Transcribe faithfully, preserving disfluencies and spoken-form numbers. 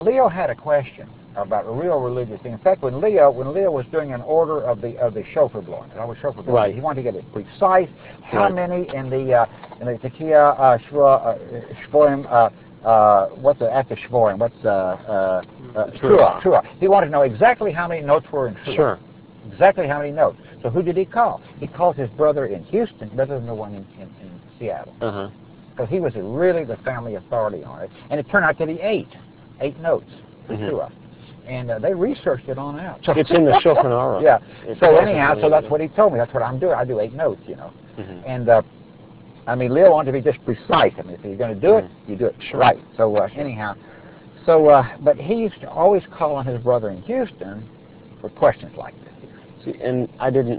Leo had a question about a real religious thing. In fact, when Leo, when Leo was doing an order of the of the shofar blowing, that was shofar blowing, Right. he wanted to get it precise. How Right. many in the uh, in the Tekiah uh, Shva, uh, Shvoim? Uh, uh, what's the after Shvoim? What's uh, uh, uh, Truah? Truah. He wanted to know exactly how many notes were in Truah. Sure. Exactly how many notes. So who did he call? He called his brother in Houston rather than the one in, in, in Seattle. Uh huh. Because he was really the family authority on it, and it turned out to be eight, eight notes for Mm-hmm. Truah. And uh, they researched it on out. So It's in the Shulchan Aruch. yeah. It So tells us anyhow, how so that's many. what he told me. That's what I'm doing. I do eight notes, you know. Mm-hmm. And uh, I mean, Leo wanted to be just precise. I mean, if you're going to do it, Mm-hmm. you do it Sure. right. So uh, Sure. anyhow, so uh, but he used to always call on his brother in Houston for questions like this. See, and I didn't